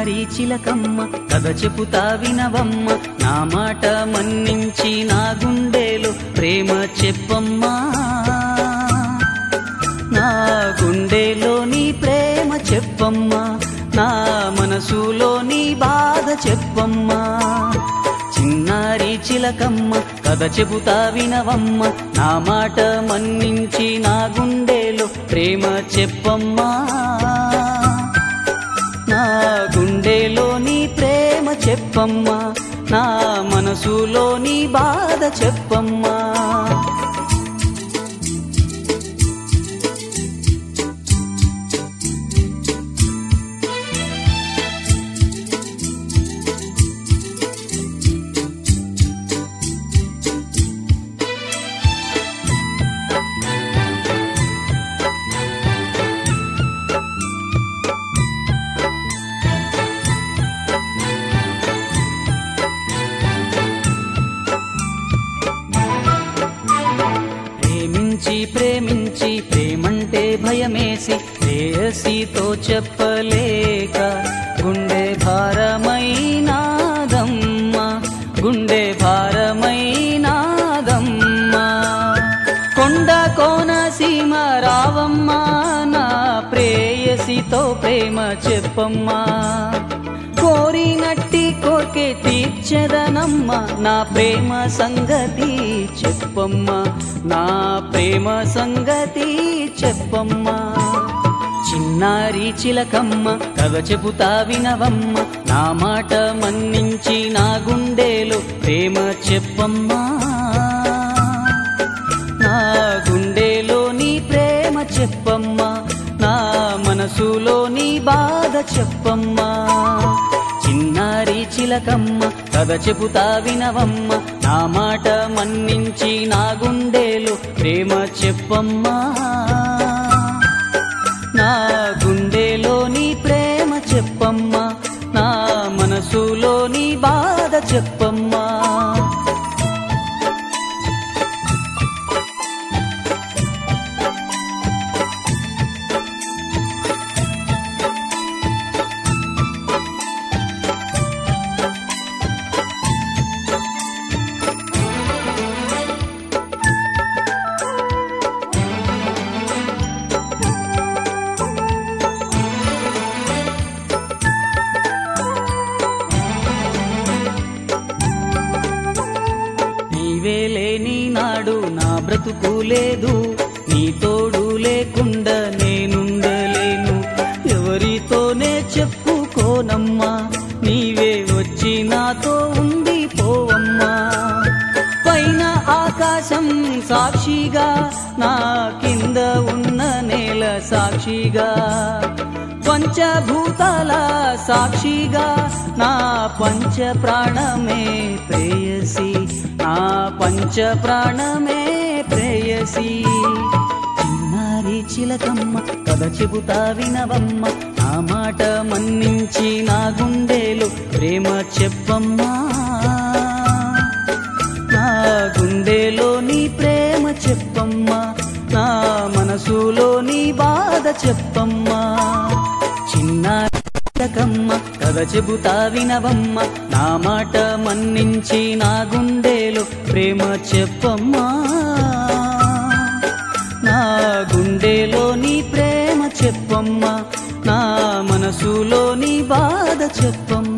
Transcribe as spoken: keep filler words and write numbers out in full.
చిన్నారి చిలకమ్మ కథ చెపుతా వినవమ్మ, నా మాట మన్నించి నా గుండెలో ప్రేమ చెప్పమ్మా. నా గుండెలో నీ ప్రేమ చెప్పమ్మా, నా మనసులో నీ బాధ చెప్పమ్మా. చిన్నారి చిలకమ్మ కథ చెబుతా వినవమ్మ, నా మాట మన్నించి నా గుండెలో ప్రేమ చెప్పమ్మా. నా గుండెలో నీ ప్రేమ చెప్పమ్మా, నా మనసులో నీ బాధ చెప్పమ్మా. ప్రేమించి ప్రేమంటే భయమేసి ప్రేయసితో చెప్పలేక గుండె భారమైనాదమ్మా, గుండె భారమైనాదమ్మా. కొండ కోన సీమ రావమ్మా, నా ప్రేయసితో ప్రేమ చెప్పమ్మా. కోరినట్టి కోర్కె తీర్చెదనమ్మ, నా ప్రేమ సంగతి చెప్పమ్మా, నా ప్రేమ సంగతి చెప్పమ్మా. చిన్నారి చిలకమ్మ కథ చెబుతా వినవమ్మ, నా మాట మన్నించి నా గుండెలో ప్రేమ చెప్పమ్మా. నా గుండెలో నీ ప్రేమ చెప్పమ్మా, నా మనసులో నీ బాధ చెప్పమ్మా. చిన్నారి చిలకమ్మ కథ చెబుతా వినవమ్మ, నా మాట మన్నించి నా గుండెలో ప్రేమ చెప్పమ్మా. నా గుండెలో నీ ప్రేమ చెప్పమ్మా, నా మనసులో నీ బాధ చెప్పమ్మా. నీవే లేని నాడు నా బ్రతుకు లేదు, నీ తోడు లేకుండా నేనుండలేను. ఎవరితోనే చెప్పుకోనమ్మా, నీవే వచ్చి నాతో ఉండిపోవమ్మా. పైన ఆకాశం సాక్షిగా, నా కింద ఉన్న నేల సాక్షిగా, పంచభూతాల సాక్షిగా, నా పంచ ప్రాణమే ప్రేయసి, నా పంచ ప్రాణమే ప్రేయసి. చిన్నారి చిలకమ్మ కథ చెబుతా వినవమ్మ, నా మాట మన్నించి నా గుండెలో ప్రేమ చెప్పమ్మా. నా గుండెలో నీ ప్రేమ చెప్పమ్మా, నా మనసులో నీ బాధ చెప్పమ్మా. చిన్నారి చిలకమ్మ కథ చెబుతా వినవమ్మ, నా మాట మన్నించి నా గుండెలో ప్రేమ చెప్పమ్మా. నా గుండెలో నీ ప్రేమ చెప్పమ్మా, నా మనసులో నీ బాధ చెప్పమ్మా.